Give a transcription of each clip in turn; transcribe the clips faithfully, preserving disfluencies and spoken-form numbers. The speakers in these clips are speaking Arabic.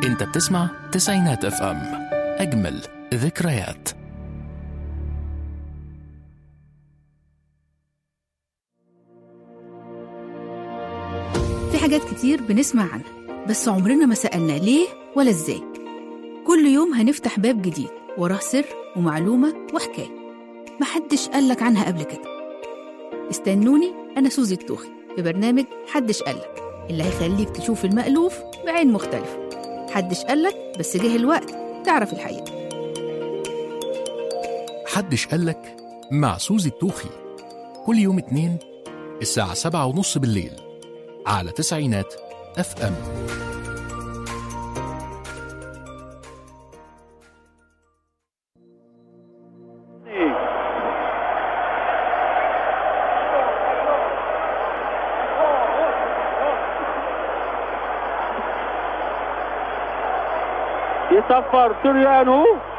انت بتسمع تسعينات اف ام، اجمل ذكريات. في حاجات كتير بنسمع عنها بس عمرنا ما سألنا ليه ولا ازاي. كل يوم هنفتح باب جديد وراه سر ومعلومة وحكاية محدش قالك عنها قبل كده. استنوني أنا سوزي التوخي في برنامج حدش قالك، اللي هيخليك تشوف المألوف بعين مختلفة. حدش قالك بس جه الوقت تعرف الحقيقة. حدش قالك مع سوزي التوخي، كل يوم اتنين الساعة سبعة ونص بالليل على تسعينات اف ام. يصفر سوريانو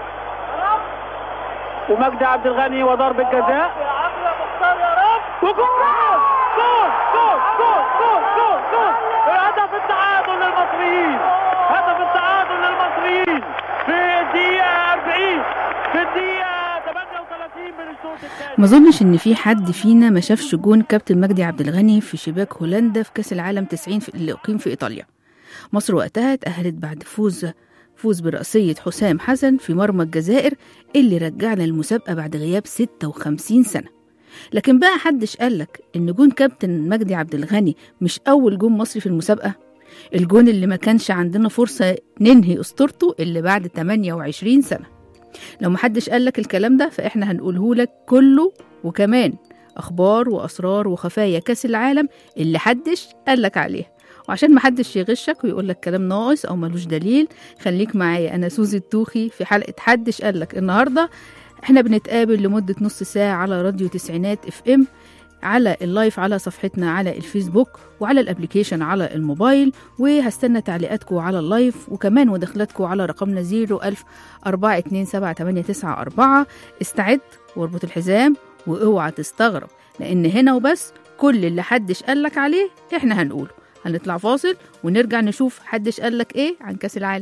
ومجدي عبد الغني وضرب الجزاء وجول جول جول جول جول جول جول هدف التعادل للمصريين، هدف التعادل للمصريين في الدقيقة أربعين، في الدقيقة ثمانية وثلاثين من الشوط الثاني. ما اظنش ان في حد فينا ما شافش جون كابتن مجدي عبد الغني في شباك هولندا في كأس العالم تسعين اللي أقيم في إيطاليا. مصر وقتها اتأهلت بعد فوز فوز برأسية حسام حسن في مرمى الجزائر اللي رجعنا المسابقة بعد غياب ستة وخمسين سنة. لكن بقى حدش قالك إن جون كابتن مجدي عبد الغني مش أول جون مصري في المسابقة، الجون اللي ما كانش عندنا فرصة ننهي أسطورته اللي بعد ثمانية وعشرين سنة. لو محدش قالك الكلام ده فإحنا هنقوله لك كله، وكمان أخبار وأسرار وخفايا كأس العالم اللي حدش قالك عليها. وعشان محدش يغشك ويقول لك كلام ناقص او ملوش دليل، خليك معايا انا سوزي التوخي في حلقة حدش قالك. النهاردة احنا بنتقابل لمدة نص ساعة على راديو تسعينات اف ام، على اللايف على صفحتنا على الفيسبوك وعلى الابليكيشن على الموبايل، وهستنى تعليقاتكم على اللايف وكمان مداخلاتكم على رقمنا زيرو ألف أربعة اتنين سبعة تمانية تسعة أربعة. استعد واربط الحزام واوعى تستغرب، لان هنا وبس كل اللي حدش قالك عليه احنا هنقوله. هنطلع فاصل ونرجع نشوف حدش قالك ايه عن كأس العالم.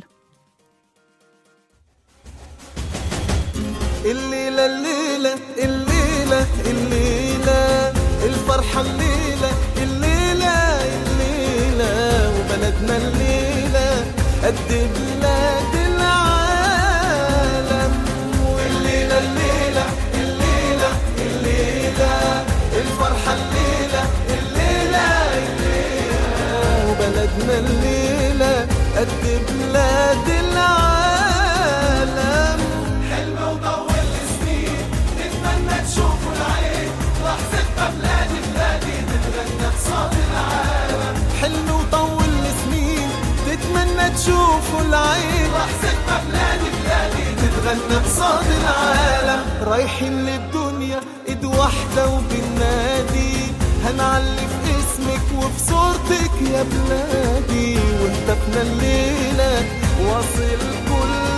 الليلة الليلة الليلة الليلة الفرحة الليلة الليلة الليلة وبلدنا الليلة قد بلاد العالم. والليلة الليلة الليلة الليلة الفرحة الليلة الليلة بلدنا الليلة قد بلاد العالم. حلم وطول السنين نتمنى تشوفوا العين لحظتها بلادي بلادي تتغنى بصوت العالم. حلم وطول السنين تتمنى تشوفوا العين لحظتها بلادي بلادي تتغنى بصوت العالم. رايحين للدنيا ايد واحدة وبالنادي هنعلي في اسمك وفي صورتك يا بلادي، وهتفنا الليلة واصل كل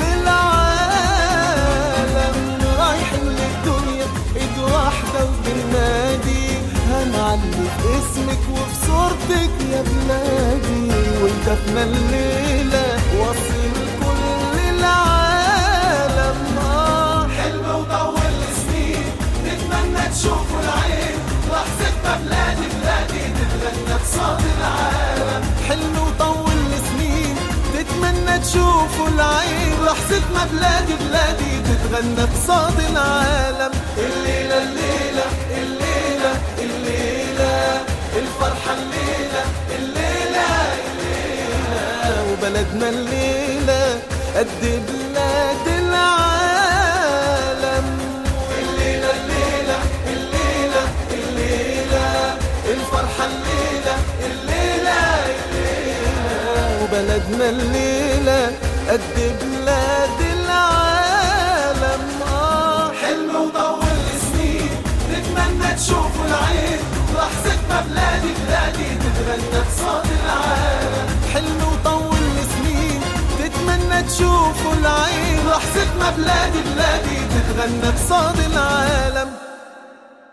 العالم. رايحين للدنيا ايد واحدة وبالنادي هنعلي في اسمك وفي صورتك يا بلادي، وهتفنا الليلة واصل كل العالم. آه حلم وطول السنين نتمنى تشوفوا العين لحظتها بلادي بلادي تتغنى بصوت العالم. حلم وطول سنين تتمنى تشوفوا العين لحظتنا بلادي بلادي تتغنى بصوت العالم. الليلة الليلة الليلة الليلة الفرحة الليلة الليلة الليلة وبلدنا الليلة قد بلاد العالم. الليلة الليلة الليلة الليلة الفرحة الليلة الليلة الليلة وبلدنا الليلة قد بلاد العالم. آه حلم وطول سنين نتمنى تشوفوا العين لحظتنا بلادي بلادي تتغنى بصوت العالم. حلم وطول سنين تتمنى تشوفوا العين لحظتنا بلادي بلادي تتغنى بصوت العالم.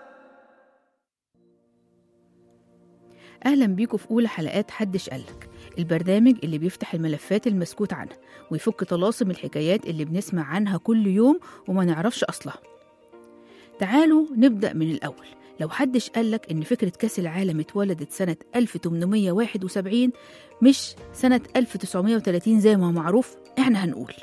أهلا بيكم في أولى حلقات حدش قالك، البرنامج اللي بيفتح الملفات المسكوت عنها ويفك طلاسم الحكايات اللي بنسمع عنها كل يوم وما نعرفش أصلها. تعالوا نبدأ من الأول. لو حدش قالك إن فكرة كأس العالم اتولدت سنة ألف وثمانمائة وواحد وسبعين مش سنة ألف وتسعمائة وثلاثين زي ما معروف، إحنا هنقول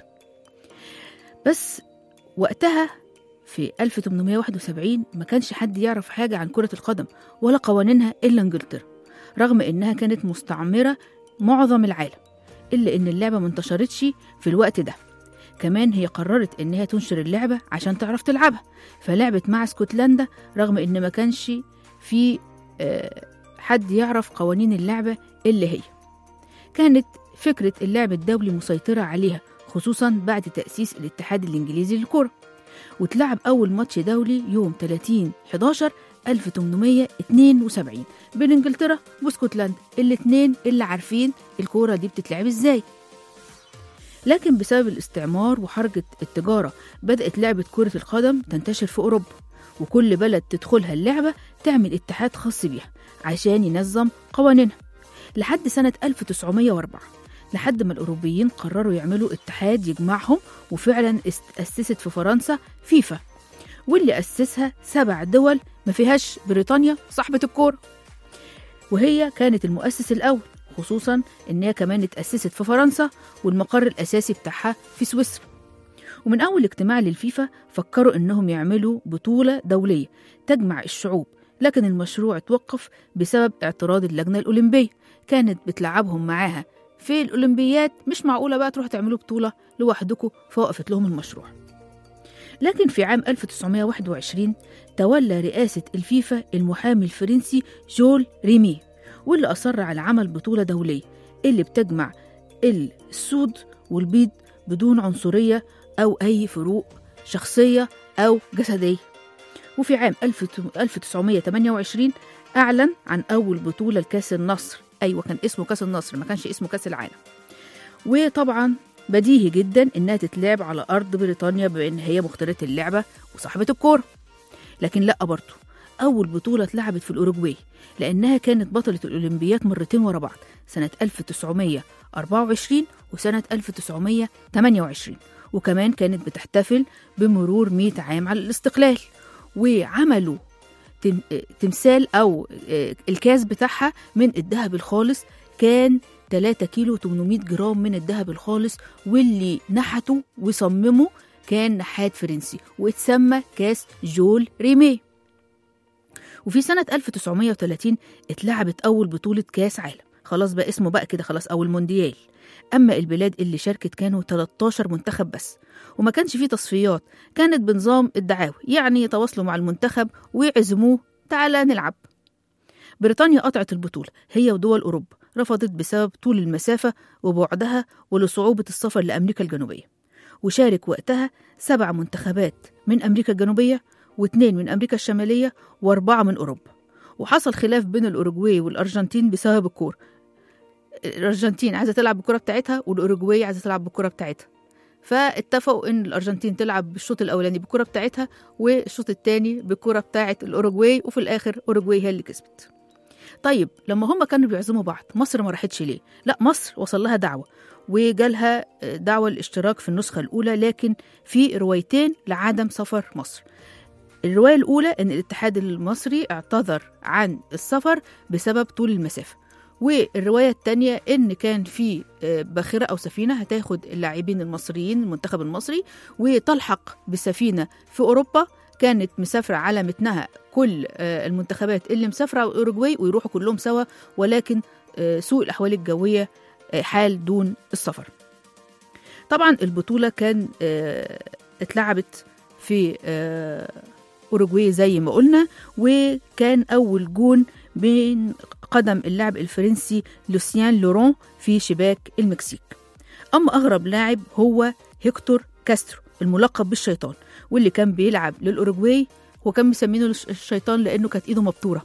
بس وقتها في ألف وثمانمائة وواحد وسبعين ما كانش حد يعرف حاجة عن كرة القدم ولا قوانينها إلا إنجلترا، رغم إنها كانت مستعمرة معظم العالم، إلا إن اللعبة ما انتشرتش في الوقت ده. كمان هي قررت إنها تنشر اللعبة عشان تعرف تلعبها، فلعبت مع اسكتلندا رغم إن ما كانش في حد يعرف قوانين اللعبة اللي هي كانت فكرة اللعب الدولي مسيطرة عليها، خصوصا بعد تأسيس الاتحاد الإنجليزي للكرة. وتلعب أول ماتش دولي يوم ثلاثين حداشر ألف وثمانمائة واثنين وسبعين بين إنجلترا واسكتلندا، الاتنين اللي عارفين الكرة دي بتتلعب إزاي. لكن بسبب الاستعمار وحركة التجارة بدأت لعبة كرة القدم تنتشر في أوروبا، وكل بلد تدخلها اللعبة تعمل اتحاد خاص بيها عشان ينظم قوانينها، لحد سنة ألف وتسعمائة وأربعة، لحد ما الأوروبيين قرروا يعملوا اتحاد يجمعهم، وفعلا أسست في فرنسا فيفا، واللي أسسها سبع دول ما فيهاش بريطانيا صاحبة الكورة، وهي كانت المؤسس الأول، خصوصا إنها كمان اتأسست في فرنسا والمقر الأساسي بتاعها في سويسرا. ومن أول اجتماع للفيفا فكروا إنهم يعملوا بطولة دولية تجمع الشعوب، لكن المشروع توقف بسبب اعتراض اللجنة الأولمبية، كانت بتلعبهم معاها في الأولمبيات، مش معقولة بقى تروح تعملوا بطولة لوحدكم، فوقفت لهم المشروع. لكن في عام ألف وتسعمائة وواحد وعشرين تولى رئاسة الفيفا المحامي الفرنسي جول ريمي، واللي أصر على عمل بطولة دولية اللي بتجمع السود والبيض بدون عنصرية أو أي فروق شخصية أو جسدية. وفي عام ألف وتسعمائة وثمانية وعشرين أعلن عن أول بطولة لكأس النصر، أيوة كان اسمه كأس النصر، ما كانش اسمه كأس العالم. وطبعا بديهي جدا إنها تتلعب على أرض بريطانيا بأن هي مخترعة اللعبة وصاحبة الكورة. لكن لأ، برضو أول بطولة اتلعبت في الأوروغواي، لأنها كانت بطلة الأولمبيات مرتين ورا بعض، سنة ألف وتسعمائة وأربعة وعشرين وسنة ألف وتسعمائة وثمانية وعشرين، وكمان كانت بتحتفل بمرور مئة عام على الاستقلال. وعملوا تمثال أو الكاس بتاعها من الذهب الخالص، كان ثلاثة كيلو وثمانمائة جرام من الذهب الخالص، واللي نحته وصممه كان نحات فرنسي، واتسمى كاس جول ريمي. وفي سنة ألف وتسعمائة وثلاثين اتلعبت أول بطولة كاس عالم، خلاص بقى اسمه بقى كده خلاص، أو المونديال. أما البلاد اللي شاركت كانوا ثلاثة عشر منتخب بس، وما كانش فيه تصفيات، كانت بنظام الدعاوي، يعني يتواصلوا مع المنتخب ويعزموه تعالى نلعب. بريطانيا قطعت البطولة هي ودول أوروبا، رفضت بسبب طول المسافة وبعدها ولصعوبة السفر لأمريكا الجنوبية. وشارك وقتها سبع منتخبات من أمريكا الجنوبية، واثنين من أمريكا الشمالية، وأربعة من أوروبا. وحصل خلاف بين الأوروغواي والأرجنتين بسبب الكورة، الأرجنتين عايزة تلعب بالكرة بتاعتها والأوروغواي عايزة تلعب بالكرة بتاعتها، فاتفقوا إن الأرجنتين تلعب بالشوط الأولاني بالكرة بتاعتها والشوط الثاني بالكرة بتاعة الأوروغواي، وفي الآخر أوروغواي هي اللي كسبت. طيب لما هم كانوا بيعزموا بعض، مصر ما راحتش ليه؟ لا، مصر وصل لها دعوة وجالها دعوة الاشتراك في النسخة الأولى، لكن في روايتين لعدم سفر مصر. الرواية الأولى إن الاتحاد المصري اعتذر عن السفر بسبب طول المسافة، والرواية الثانية إن كان في باخرة أو سفينة هتاخد اللاعبين المصريين المنتخب المصري وتلحق بسفينة في أوروبا، كانت مسافرة على متنها كل المنتخبات اللي مسافرة أوروغواي ويروحوا كلهم سوا، ولكن سوء الأحوال الجوية حال دون السفر. طبعا البطولة كان اتلعبت في أوروغواي زي ما قلنا، وكان أول جون بين قدم اللاعب الفرنسي لوسيان لورون في شباك المكسيك. أما أغرب لاعب هو هيكتور كاسترو الملقب بالشيطان، واللي كان بيلعب للأوروغواي، وكان مسمينه الشيطان لأنه كانت إيده مبتورة،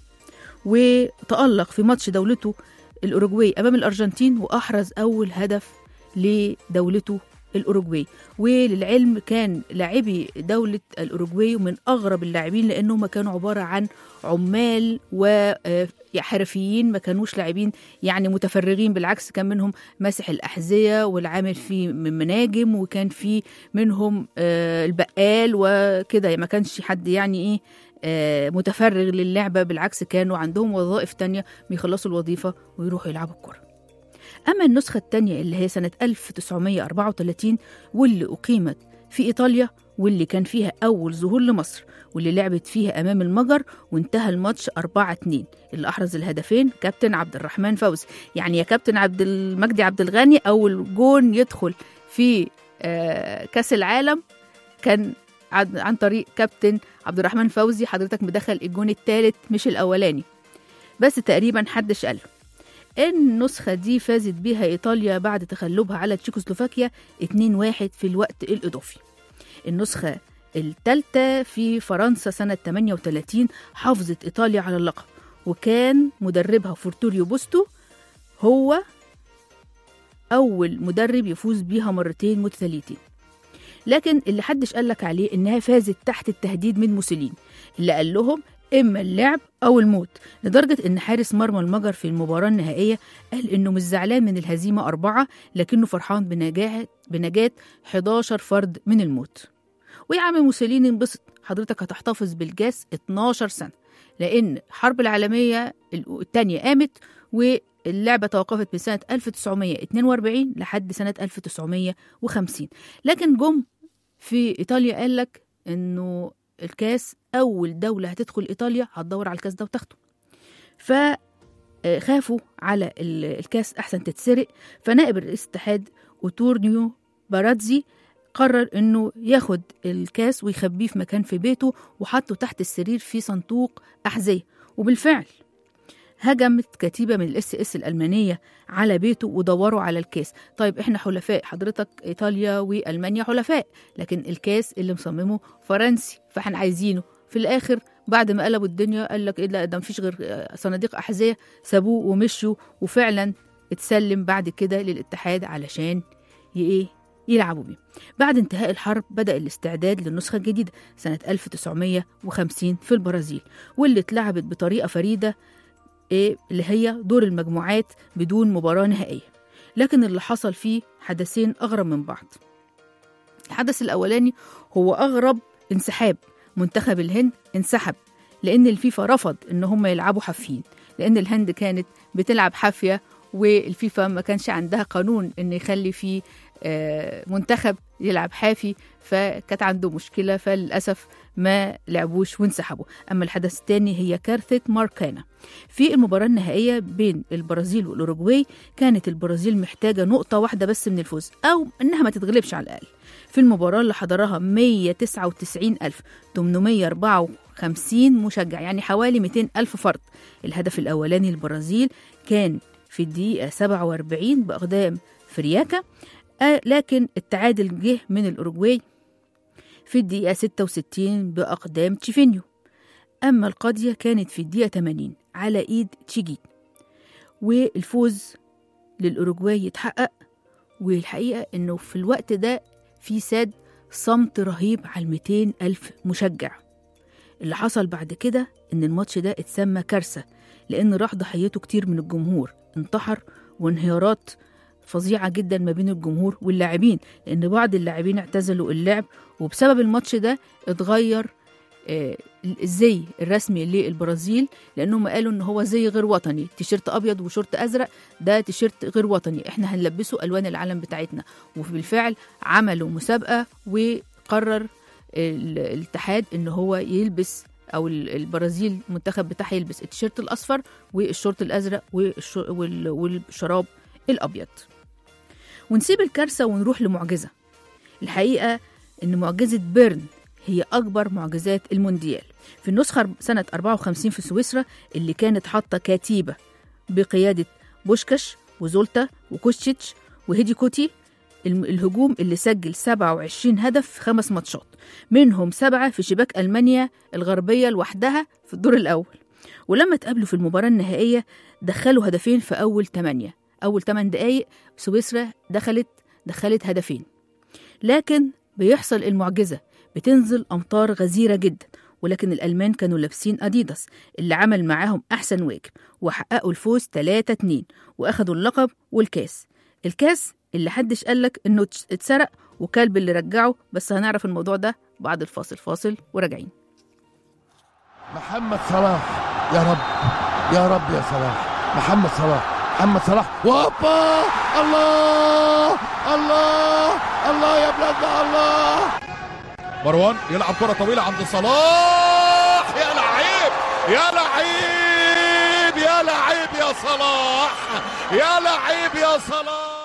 وتألق في ماتش دولته الأوروغواي أمام الأرجنتين، وأحرز أول هدف لدولته الأوروجواي. وللعلم كان لاعبي دولة الأوروجواي من أغرب اللاعبين، لأنهم كانوا عبارة عن عمال وحرفيين، ما كانوش لاعبين يعني متفرغين، بالعكس كان منهم ماسح الأحذية والعامل في من مناجم، وكان في منهم البقال وكده، ما كانش حد يعني إيه متفرغ للعبة، بالعكس كانوا عندهم وظائف تانية بيخلصوا الوظيفة ويروحوا يلعبوا الكرة. أما النسخة التانية اللي هي سنة ألف وتسعمية وأربعة وثلاثين واللي أقيمت في إيطاليا، واللي كان فيها أول ظهور لمصر، واللي لعبت فيها أمام المجر وانتهى الماتش أربعة اتنين، اللي أحرز الهدفين كابتن عبد الرحمن فوزي. يعني يا كابتن عبد المجدي عبد الغني أول جون يدخل في كأس العالم كان عن طريق كابتن عبد الرحمن فوزي. حضرتك مدخل الجون الثالث مش الأولاني، بس تقريبا حدش قاله. النسخة دي فازت بها إيطاليا بعد تغلبها على تشيكوسلوفاكيا اتنين واحد في الوقت الإضافي. النسخة الثالثة في فرنسا سنة ثمانية وثلاثين حافظت إيطاليا على اللقب، وكان مدربها فورتوريو بوستو هو أول مدرب يفوز بيها مرتين متتاليتين. لكن اللي حدش قالك عليه إنها فازت تحت التهديد من موسوليني، اللي قال لهم إما اللعب أو الموت، لدرجة إن حارس مرمى المجر في المباراة النهائية قال إنه مش زعلان من الهزيمة أربعة، لكنه فرحان بنجاح بنجاة حداشر فرد من الموت. ويا عم موسوليني انبسط، حضرتك هتحتفظ بالجاس اتناشر سنة، لأن الحرب العالمية الثانية قامت واللعبة توقفت من سنة ألف وتسعمية اتنين وأربعين لحد سنة ألف وتسعمية وخمسين. لكن جم في إيطاليا قال لك إنه الكاس أول دولة هتدخل إيطاليا هتدور على الكاس ده وتاخده، فخافوا على الكاس أحسن تتسرق. فنائب رئيس الاتحاد أوتورنيو باراتزي قرر إنه ياخد الكاس ويخبيه في مكان في بيته، وحطه تحت السرير في صندوق أحذية. وبالفعل هجمت كتيبة من الاس اس الألمانية على بيته ودوروا على الكاس. طيب احنا حلفاء، حضرتك إيطاليا وألمانيا حلفاء، لكن الكاس اللي مصممه فرنسي، فاحنا عايزينه. في الآخر بعد ما قلبوا الدنيا قال لك إيه، لا ده مفيش غير صناديق أحذية، سابوه ومشوا، وفعلا اتسلم بعد كده للاتحاد علشان ايه يلعبوا بيه. بعد انتهاء الحرب بدأ الاستعداد للنسخة الجديدة سنة ألف وتسعمية وخمسين في البرازيل، واللي اتلعبت بطريقة فريدة إيه اللي هي دور المجموعات بدون مباراة نهائية. لكن اللي حصل فيه حدثين أغرب من بعض. الحدث الأولاني هو أغرب انسحاب، منتخب الهند انسحب لأن الفيفا رفض إن هم يلعبوا حافيين، لأن الهند كانت بتلعب حافية، والفيفا ما كانش عندها قانون إن يخلي فيه منتخب يلعب حافي، فكانت عنده مشكلة، فللأسف ما لعبوش وانسحبوا. أما الحدث الثاني هي كارثة ماركانا. في المباراة النهائية بين البرازيل والأوروجواي كانت البرازيل محتاجة نقطة واحدة بس من الفوز، أو إنها ما تتغلبش على الأقل. في المباراة اللي حضرها مية وتسعة وتسعين ألف وثمانمية وأربعة وخمسين مشجع، يعني حوالي مئتين ألف فرد. الهدف الأولاني للبرازيل كان في الدقيقة سبعة وأربعين بأقدام فرياكا، آه لكن التعادل جه من الأوروجواي في الدقيقة ستة وستين بأقدام تشيفينيو. أما القضية كانت في الدقيقة ثمانين على إيد تشيجيت، والفوز للأوروجواي يتحقق. والحقيقة إنه في الوقت ده في ساد صمت رهيب على مئتين ألف مشجع. اللي حصل بعد كده إن الماتش ده اتسمى كارثة، لأن راح ضحيته كتير من الجمهور، انتحر وانهيارات فظيعة جدا ما بين الجمهور واللاعبين، لأن بعض اللاعبين اعتزلوا اللعب، وبسبب الماتش ده اتغير آه الزي الرسمي للبرازيل، لأنهم قالوا إن هو زي غير وطني، تيشيرت أبيض وشورت أزرق، ده تيشيرت غير وطني، إحنا هنلبسه ألوان العلم بتاعتنا. وبالفعل عملوا مسابقة، وقرر الاتحاد إن هو يلبس، أو البرازيل المنتخب بتاعها يلبس التيشيرت الأصفر والشورت الأزرق والشراب الأبيض. ونسيب الكارثة ونروح لمعجزة. الحقيقة إن معجزة بيرن هي أكبر معجزات المونديال. في النسخة سنة أربعة وخمسين في سويسرا، اللي كانت حاطة كتيبة بقيادة بوشكاش وزولتا وكوشيتش وهيدي كوتي، الهجوم اللي سجل سبعة وعشرين هدف في خمس ماتشات، منهم سبعة في شباك ألمانيا الغربية لوحدها في الدور الأول. ولما تقابلوا في المباراة النهائية دخلوا هدفين في أول ثمانية أول ثمان دقايق. سويسرا دخلت دخلت هدفين. لكن بيحصل المعجزة، بتنزل أمطار غزيرة جدا، ولكن الألمان كانوا لابسين أديداس اللي عمل معاهم أحسن واجب، وحققوا الفوز ثلاثة اتنين وأخدوا اللقب والكاس. الكاس اللي حدش قالك إنه اتسرق وكلب اللي رجعه، بس هنعرف الموضوع ده بعد الفاصل. فاصل وراجعين. محمد صلاح يا رب يا رب يا صلاح، محمد صلاح محمد صلاح وابا الله الله الله يا بلادنا الله. مروان يلعب كرة طويلة عند صلاح، يا لعيب يا لعيب يا لعيب يا صلاح يا لعيب يا صلاح.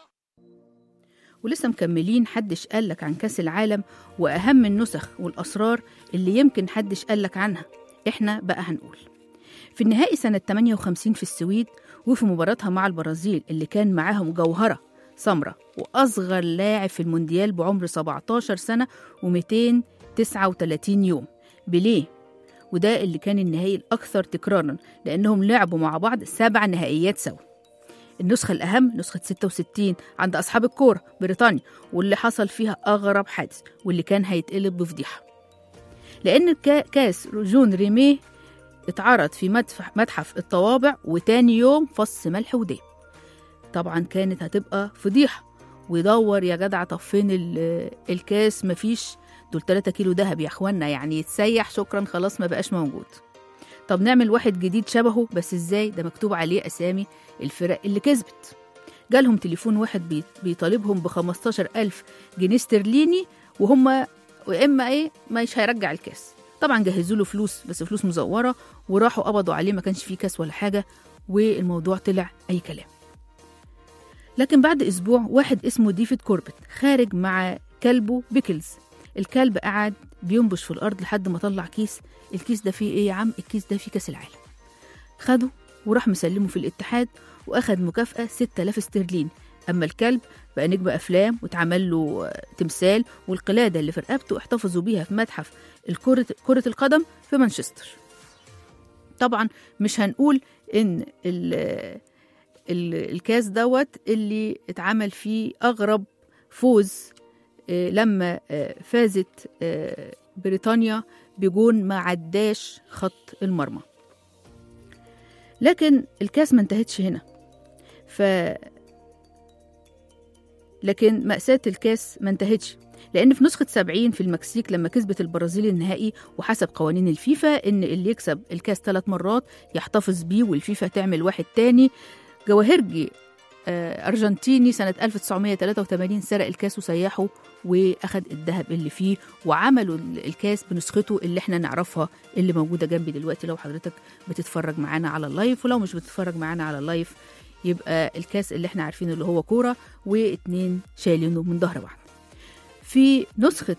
ولسه مكملين. حدش قالك عن كاس العالم وأهم النسخ والأسرار اللي يمكن حدش قالك عنها، إحنا بقى هنقول. في النهائي سنة ثمانية وخمسين في السويد، وفي مباراتها مع البرازيل اللي كان معاهم جوهرة سمرة وأصغر لاعب في المونديال بعمر سبعتاشر سنة ومئتين وتسعة وثلاثين يوم، بيليه. وده اللي كان النهائي الأكثر تكراراً لأنهم لعبوا مع بعض سبع نهائيات سوا. النسخة الأهم نسخة ستة وستين عند أصحاب الكورة بريطانيا، واللي حصل فيها أغرب حادث واللي كان هيتقلب بفضيحة، لأن كاس جون ريميه اتعرض في متحف الطوابع، وتاني يوم فص ملح وداب. طبعا كانت هتبقى فضيحة، ويدور يا جدع طب فين الكاس، مفيش، دول ثلاثة كيلو دهب يا اخوانا، يعني يتسيح شكرا خلاص ما بقاش موجود. طب نعمل واحد جديد شبهه، بس ازاي؟ ده مكتوب عليه اسامي الفرق اللي كسبت. جالهم تليفون واحد بيطالبهم بخمستاشر ألف جنيه استرليني، وهم واما ايه مش هيرجع الكاس. طبعا جهزوا له فلوس، بس فلوس مزوره، وراحوا قبضوا عليه، ما كانش فيه كاس ولا حاجه، والموضوع طلع اي كلام. لكن بعد اسبوع واحد اسمه ديفيد كوربت خارج مع كلبه بيكلز. الكلب قعد بينبش في الارض لحد ما طلع كيس. الكيس ده فيه ايه يا عم؟ الكيس ده فيه كاس العالم. خده وراح مسلمه في الاتحاد، واخد مكافأة ستة آلاف استرليني. اما الكلب بقى نجم افلام، واتعمل له تمثال، والقلاده اللي في رقبته احتفظوا بيها في متحف الكرة كرة القدم في مانشستر. طبعا مش هنقول ان ال ال الكاس دوت اللي اتعمل فيه اغرب فوز لما فازت بريطانيا بجون ما عداش خط المرمى. لكن الكاس ما انتهتش هنا. ف لكن مأساة الكاس ما انتهتش، لأن في نسخة سبعين في المكسيك لما كسبت البرازيل النهائي، وحسب قوانين الفيفا إن اللي يكسب الكاس ثلاث مرات يحتفظ بيه، والفيفا تعمل واحد تاني. جواهرجي أرجنتيني سنة ألف وتسعمائة وثلاثة وثمانين سرق الكاس وسيحه وأخد الذهب اللي فيه، وعملوا الكاس بنسخته اللي احنا نعرفها اللي موجودة جنبي دلوقتي لو حضرتك بتتفرج معانا على اللايف. ولو مش بتتفرج معانا على اللايف يبقى الكاس اللي احنا عارفينه اللي هو كورة واتنين شايلينه من ظهر بعض. في نسخة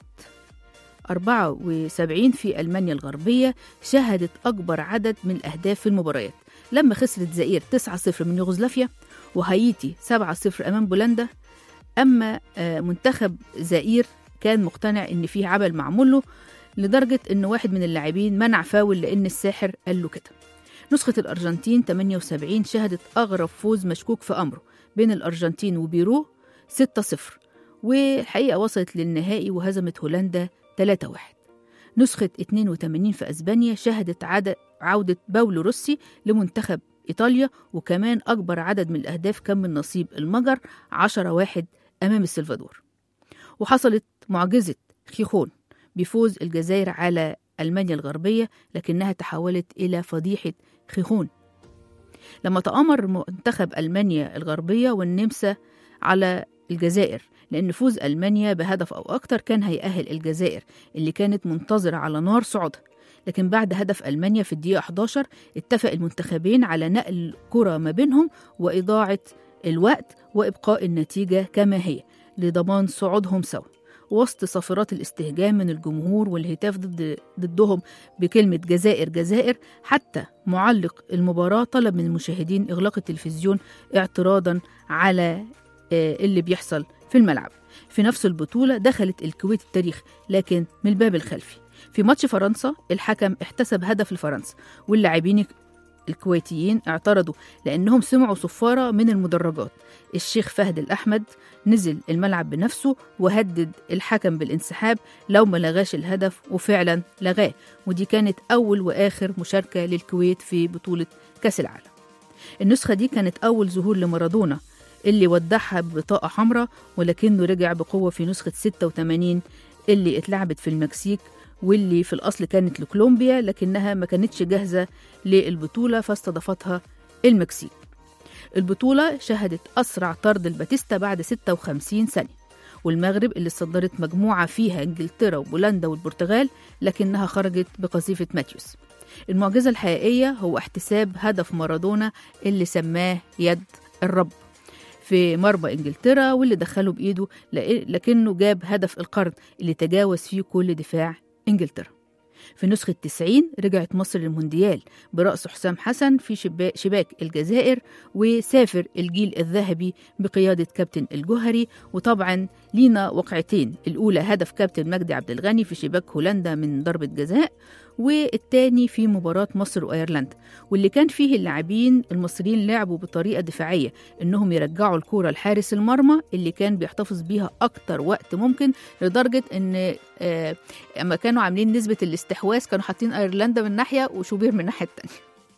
أربعة وسبعين في ألمانيا الغربية شهدت أكبر عدد من الأهداف في المباريات، لما خسرت زائر تسعة صفر من يوغوسلافيا، وهايتي سبعة صفر أمام بولندا. أما منتخب زائر كان مقتنع إن فيه عمل معمول له، لدرجة إن واحد من اللاعبين منع فاول لأن الساحر قال له كده. نسخة الأرجنتين ثمانية وسبعين شهدت أغرب فوز مشكوك في أمره بين الأرجنتين وبيرو ستة صفر، والحقيقة وصلت للنهائي وهزمت هولندا ثلاثة واحد. نسخة اثنين وثمانين في أسبانيا شهدت عدد عودة باولو روسي لمنتخب إيطاليا، وكمان أكبر عدد من الأهداف كان من نصيب المجر عشرة واحد أمام السلفادور. وحصلت معجزة خيخون بفوز الجزائر على ألمانيا الغربية، لكنها تحولت إلى فضيحة خيخون لما تآمر منتخب ألمانيا الغربية والنمسا على الجزائر، لأن فوز ألمانيا بهدف أو أكتر كان هيأهل الجزائر اللي كانت منتظرة على نار صعودها. لكن بعد هدف ألمانيا في الدقيقة إحدى عشر اتفق المنتخبين على نقل كرة ما بينهم وإضاعة الوقت وإبقاء النتيجة كما هي لضمان صعودهم سوا، وسط صافرات الاستهجان من الجمهور والهتاف ضد ضدهم بكلمة جزائر جزائر. حتى معلق المباراة طلب من المشاهدين إغلاق التلفزيون اعتراضا على اللي بيحصل في الملعب. في نفس البطولة دخلت الكويت التاريخ، لكن من الباب الخلفي. في ماتش فرنسا الحكم احتسب هدف لفرنسا، واللاعبين الكويتيين اعترضوا لأنهم سمعوا صفارة من المدرجات. الشيخ فهد الأحمد نزل الملعب بنفسه وهدد الحكم بالانسحاب لو ما لغاش الهدف، وفعلا لغاه، ودي كانت أول وآخر مشاركة للكويت في بطولة كأس العالم. النسخة دي كانت أول ظهور لمارادونا اللي ودعها ببطاقة حمراء، ولكنه رجع بقوة في نسخة ستة وثمانين اللي اتلعبت في المكسيك، واللي في الأصل كانت لكولومبيا لكنها ما كانتش جاهزة للبطولة فاستضافتها المكسيك. البطولة شهدت أسرع طرد الباتيستا بعد ستة وخمسين ثانية، والمغرب اللي صدرت مجموعة فيها إنجلترا وبولندا والبرتغال لكنها خرجت بقذيفة ماتيوس. المعجزة الحقيقية هو احتساب هدف مارادونا اللي سماه يد الرب في مرمى إنجلترا واللي دخله بإيده، لكنه جاب هدف القرن اللي تجاوز فيه كل دفاع إنجلترا. في نسخة تسعين رجعت مصر للمونديال برأس حسام حسن في شباك الجزائر، وسافر الجيل الذهبي بقيادة كابتن الجوهري. وطبعا لينا وقعتين، الأولى هدف كابتن مجدي عبد الغني في شباك هولندا من ضربة جزاء، والتاني في مباراة مصر وأيرلندا، واللي كان فيه اللاعبين المصريين لعبوا بطريقة دفاعية إنهم يرجعوا الكرة لحارس المرمى اللي كان بيحتفظ بيها أكتر وقت ممكن، لدرجة إن آه أما كانوا عاملين نسبة الاستحواذ كانوا حاطين أيرلندا من ناحية وشوبير من الناحية التانية.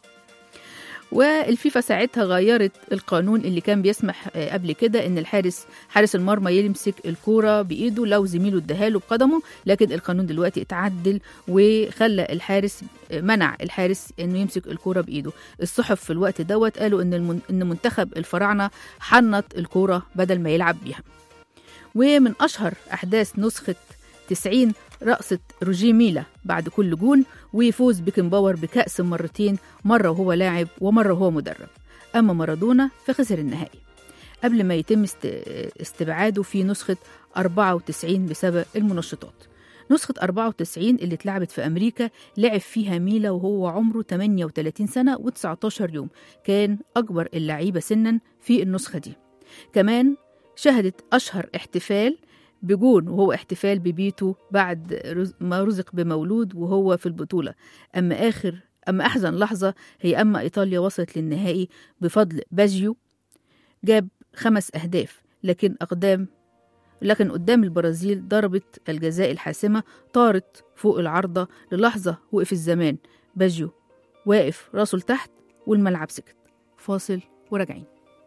والفيفا ساعتها غيرت القانون اللي كان بيسمح قبل كده ان الحارس حارس المرمى يمسك الكوره بايده لو زميله اداهاله بقدمه، لكن القانون دلوقتي اتعدل وخلى الحارس منع الحارس انه يمسك الكوره بايده. الصحف في الوقت دوت قالوا ان ان منتخب الفراعنه حنط الكوره بدل ما يلعب بيها. ومن اشهر احداث نسخه تسعين رقصة روجيه ميلا بعد كل جون، ويفوز بيكنباور بكأس مرتين، مرة وهو لاعب ومرة وهو مدرب. أما مارادونا فخسر النهائي قبل ما يتم استبعاده في نسخة أربعة وتسعين بسبب المنشطات. نسخة أربعة وتسعين اللي اتلعبت في أمريكا لعب فيها ميلا وهو عمره ثمانية وثلاثين سنة وتسعتاشر يوم، كان أكبر اللعيبة سنا في النسخة دي. كمان شهدت أشهر احتفال بجون وهو احتفال ببيته بعد ما رزق بمولود وهو في البطولة. أما آخر أما أحزن لحظة هي أما إيطاليا وصلت للنهائي بفضل باجيو، جاب خمس أهداف، لكن أقدام لكن قدام البرازيل ضربت الجزاء الحاسمة طارت فوق العارضة. للحظة وقف الزمان، باجيو واقف راسه لتحت والملعب سكت. فاصل وراجعين.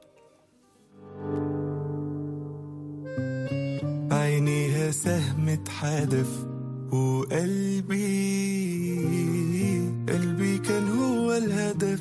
عينيها سهم حدف وقلبي قلبي كان هو الهدف.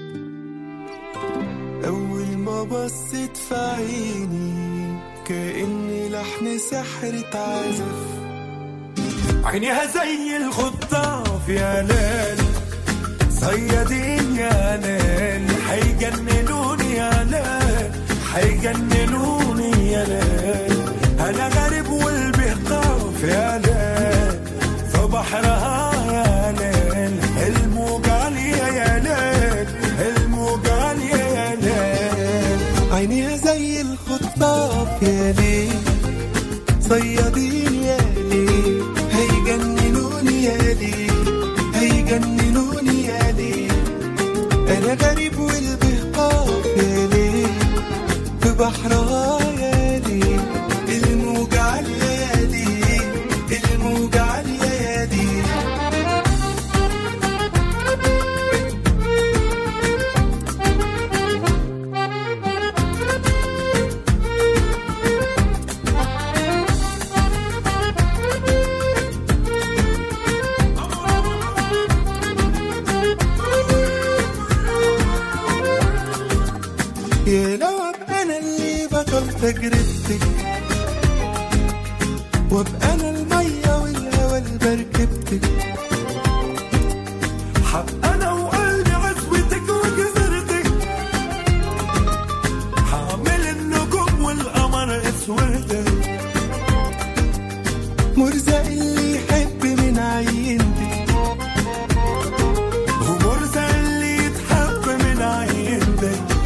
أول ما بصيت في عيني كأني لحن سحر اتعزف. عينيها زي الخطاف يا ليل، صيادين يا ليل، حيجننوني يا ليل، حيجننوني يا ليل. أنا غريب والبهقاف يا ليل، في بحرها يا ليل، الموج عالية يا ليل، الموج عالية يا ليل. عينيها زي الخطاف يا ليل، صيادين يا ليل، هيجننوني يا ليل، هيجننوني يا ليل. أنا غريب والبهقاف يا ليل، في بحرها يا ليل، الموج عالية يا ليل، الموج عالية يا ليل. يا لو أبقى أنا اللي بطل تجربتك، وابقى أنا المية والهوى لبركبتك، حق أنا وقلبي عزوتك وجزرتك، حامل النجوم والقمر اسودك، مرزق اللي يحب من عينتك، ومرزق اللي يتحب من عينتك.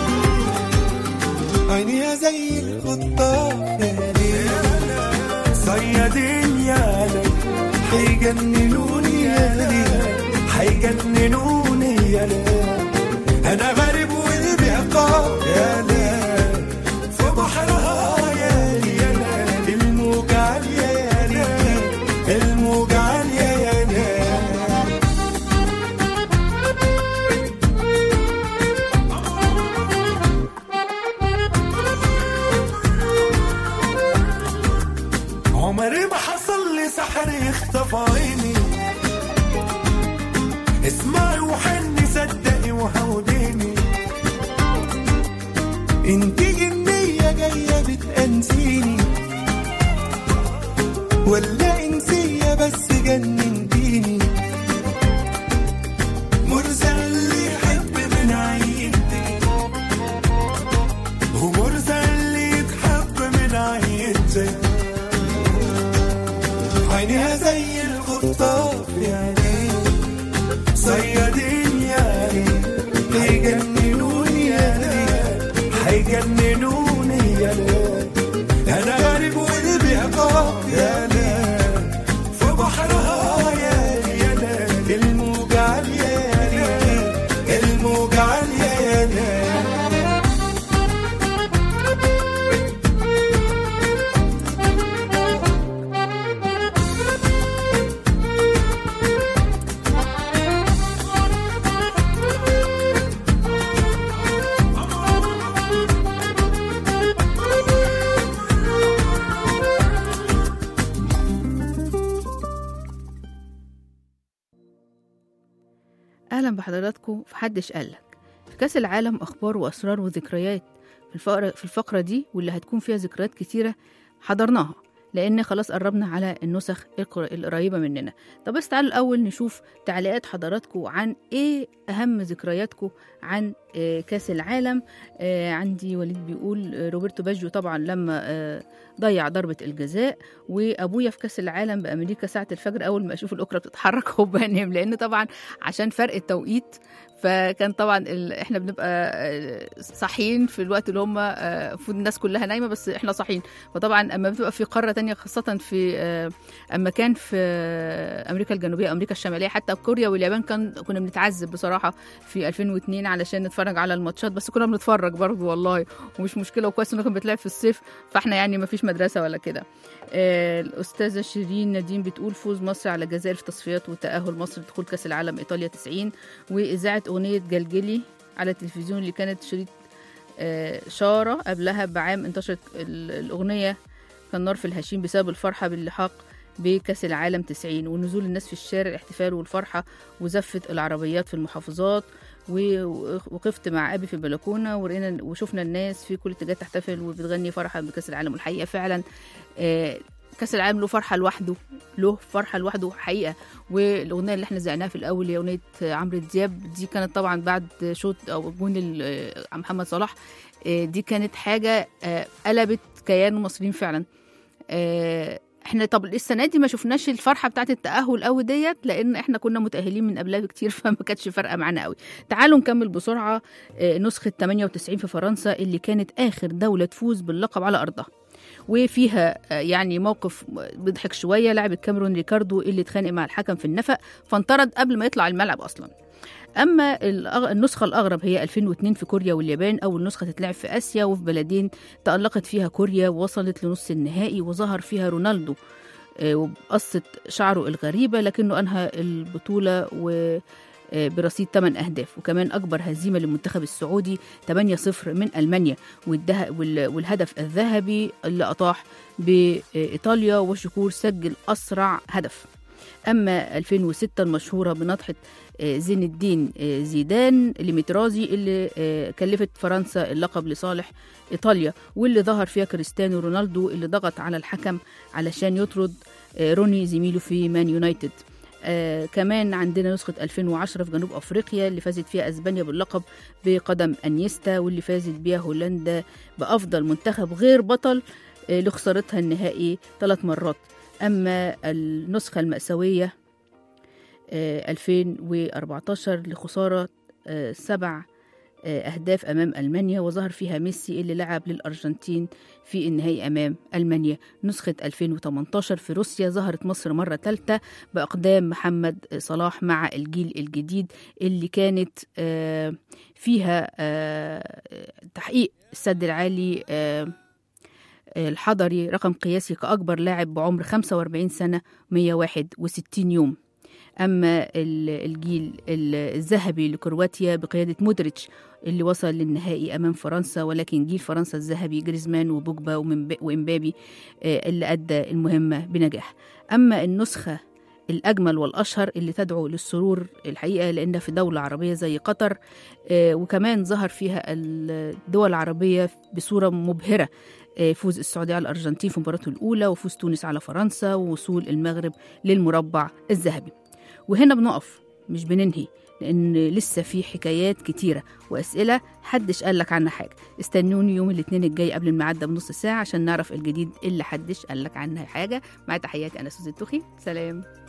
عينيها زي الخطاف يا ليل، صيادين يا ليل، حيجننوني يا ليل، حيجننوني يا ليل. أنا غريب وقلبي عقاب يا ليل في بحرها يا ليل الموج عالية يا ليل الموج عالية يا ليل عمري ما حصل لي سحر يخطف عيني اسمعي وحني صدقي وهوديني انتي جنية جاية بتأنسيني ولا انسية بس جننتيني مرزق اللي يحب من عينتي ومرزق اللي يتحب من عينتي عينيها زي الخطاف يا ليل صيادين يا ليل هيجننوني يا ليل هيجننوني يا ليل أنا غريب وقلبي عقاب يا ليل في بحرها يا ليل الموج عالية يا ليل الموج عالية يا ليل أهلا بحضراتكم في حدش قالك. في كأس العالم أخبار وأسرار وذكريات في الفقرة, في الفقرة دي واللي هتكون فيها ذكريات كتيرة حضرناها لأن خلاص قربنا على النسخ القريبة مننا. طب بس تعالوا الأول نشوف تعليقات حضراتكم عن إيه أهم ذكرياتكم عن كأس العالم. عندي وليد بيقول روبرتو باجيو طبعا لما ضيع ضربة الجزاء، وأبويا في كأس العالم بأمريكا ساعة الفجر أول ما أشوف الأكرة بتتحرك هو بنام، لأن طبعا عشان فرق التوقيت فكان طبعا احنا بنبقى صاحيين في الوقت اللي هم المفروض الناس كلها نايمه بس احنا صاحيين. فطبعا اما بتبقى في قاره تانية خاصه في اما كان في امريكا الجنوبيه امريكا الشماليه حتى كوريا واليابان كان كنا بنتعذب بصراحه في ألفين واثنين علشان نتفرج على الماتشات، بس كنا بنتفرج برضه والله ومش مشكله، وكويس انه كان بيتلعب في الصيف فاحنا يعني ما فيش مدرسه ولا كده. الأستاذة شيرين نديم بتقول فوز مصر على الجزائر في تصفيات وتأهل مصر لدخول كأس العالم إيطاليا تسعين، وإذاعة أغنية جلجلي على التلفزيون اللي كانت شريط شارة قبلها بعام انتشرت الأغنية كالنار في الهشيم بسبب الفرحة باللحاق بكأس العالم تسعين ونزول الناس في الشارع الاحتفال والفرحة وزفة العربيات في المحافظات. ووقفت مع أبي في البلكونة ورأينا وشوفنا الناس في كل اتجاه تحتفل وبتغني فرحة بكأس العالم. والحقيقة فعلا كأس العالم له فرحة لوحده له فرحة لوحده حقيقة. والأغنية اللي احنا زعناها في الأول هي أغنية عمرو دياب، دي كانت طبعا بعد شوط أو جون محمد صلاح، دي كانت حاجة قلبت كيان المصريين فعلا. احنا طب السنه دي ما شفناش الفرحه بتاعت التاهل قوي ديت لان احنا كنا متاهلين من قبلها بكتير فما كانتش فارقه معانا قوي. تعالوا نكمل بسرعه نسخه ثمانية وتسعين في فرنسا اللي كانت اخر دوله تفوز باللقب على ارضها، وفيها يعني موقف بيضحك شويه. لاعب الكاميرون ريكاردو اللي اتخانق مع الحكم في النفق فانطرد قبل ما يطلع الملعب اصلا. أما النسخة الأغرب هي ألفين واثنين في كوريا واليابان، أول نسخة تتلعب في آسيا وفي بلدين تألقت فيها كوريا ووصلت لنص النهائي وظهر فيها رونالدو وبقصة شعره الغريبة لكنه أنهى البطولة و برصيد ثمانية أهداف. وكمان أكبر هزيمة للمنتخب السعودي ثمانية صفر من ألمانيا والهدف الذهبي اللي أطاح بإيطاليا وشكور سجل أسرع هدف. أما ألفين وستة المشهورة بنطحة زين الدين زيدان لميترازي اللي كلفت فرنسا اللقب لصالح إيطاليا واللي ظهر فيها كريستيانو رونالدو اللي ضغط على الحكم علشان يطرد روني زميله في مان يونايتد. آه كمان عندنا نسخة ألفين وعشرة في جنوب أفريقيا اللي فازت فيها أسبانيا باللقب بقدم أنيستا واللي فازت بيها هولندا بأفضل منتخب غير بطل آه لخسارتها النهائي ثلاث مرات. أما النسخة المأساوية آه ألفين وأربعتاشر لخسارة آه سبع أهداف أمام ألمانيا، وظهر فيها ميسي اللي لعب للأرجنتين في النهائي أمام ألمانيا. نسخة ألفين وتمنتاشر في روسيا ظهرت مصر مرة ثالثة بأقدام محمد صلاح مع الجيل الجديد اللي كانت فيها تحقيق السد العالي الحضري، رقم قياسي كأكبر لاعب بعمر خمسة وأربعين سنة مية وواحد وستين يوم. أما الجيل الذهبي لكرواتيا بقيادة مودريتش اللي وصل للنهائي أمام فرنسا، ولكن جيل فرنسا الذهبي جريزمان وبوجبا وإمبابي اللي أدى المهمة بنجاح. أما النسخة الأجمل والأشهر اللي تدعو للسرور الحقيقة لأنها في دولة عربية زي قطر، وكمان ظهر فيها الدول العربية بصورة مبهرة، فوز السعودية على الأرجنتين في مباراته الأولى، وفوز تونس على فرنسا، ووصول المغرب للمربع الذهبي. وهنا بنقف مش بننهي، لأن لسه في حكايات كتيرة وأسئلة حدش قالك عنها حاجة. استنوني يوم الاثنين الجاي قبل الميعاد ده بنص ساعة عشان نعرف الجديد اللي حدش قالك عنها حاجة. مع تحياتي أنا سوزي التوخي، سلام.